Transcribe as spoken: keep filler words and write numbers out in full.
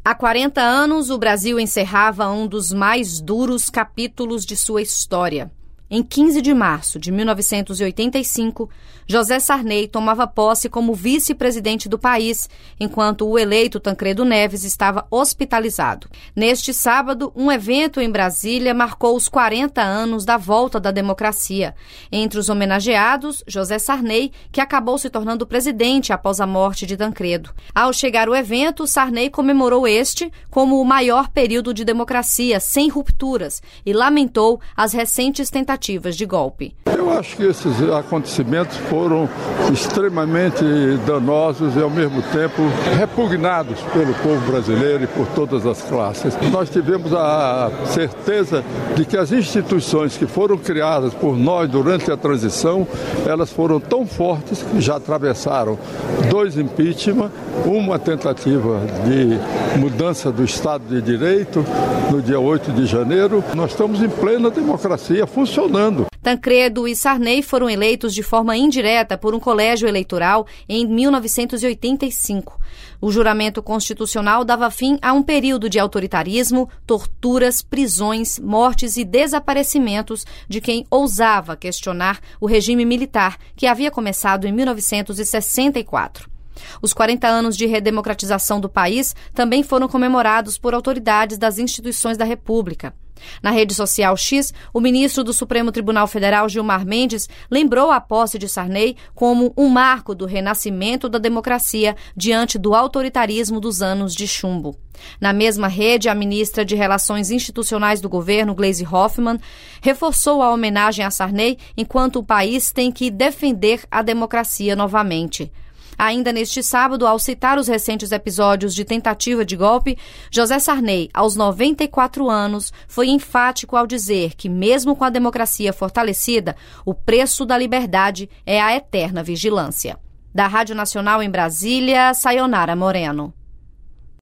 Há quarenta anos, o Brasil encerrava um dos mais duros capítulos de sua história. Em quinze de março de mil novecentos e oitenta e cinco, José Sarney tomava posse como vice-presidente do país, enquanto o eleito Tancredo Neves estava hospitalizado. Neste sábado, um evento em Brasília marcou os quarenta anos da volta da democracia. Entre os homenageados, José Sarney, que acabou se tornando presidente após a morte de Tancredo. Ao chegar ao evento, Sarney comemorou este como o maior período de democracia, sem rupturas, e lamentou as recentes tentativas de golpe. Eu acho que esses acontecimentos foram extremamente danosos e, ao mesmo tempo, repugnados pelo povo brasileiro e por todas as classes. Nós tivemos a certeza de que as instituições que foram criadas por nós durante a transição, elas foram tão fortes que já atravessaram dois impeachment, uma tentativa de mudança do Estado de Direito no dia oito de janeiro. Nós estamos em plena democracia funcionando. Tancredo e Sarney foram eleitos de forma indireta por um colégio eleitoral em mil novecentos e oitenta e cinco. O juramento constitucional dava fim a um período de autoritarismo, torturas, prisões, mortes e desaparecimentos de quem ousava questionar o regime militar que havia começado em mil novecentos e sessenta e quatro. Os quarenta anos de redemocratização do país também foram comemorados por autoridades das instituições da República. Na rede social X, o ministro do Supremo Tribunal Federal, Gilmar Mendes, lembrou a posse de Sarney como um marco do renascimento da democracia diante do autoritarismo dos anos de chumbo. Na mesma rede, a ministra de Relações Institucionais do governo, Gleisi Hoffmann, reforçou a homenagem a Sarney enquanto o país tem que defender a democracia novamente. Ainda neste sábado, ao citar os recentes episódios de tentativa de golpe, José Sarney, aos noventa e quatro anos, foi enfático ao dizer que, mesmo com a democracia fortalecida, o preço da liberdade é a eterna vigilância. Da Rádio Nacional em Brasília, Sayonara Moreno.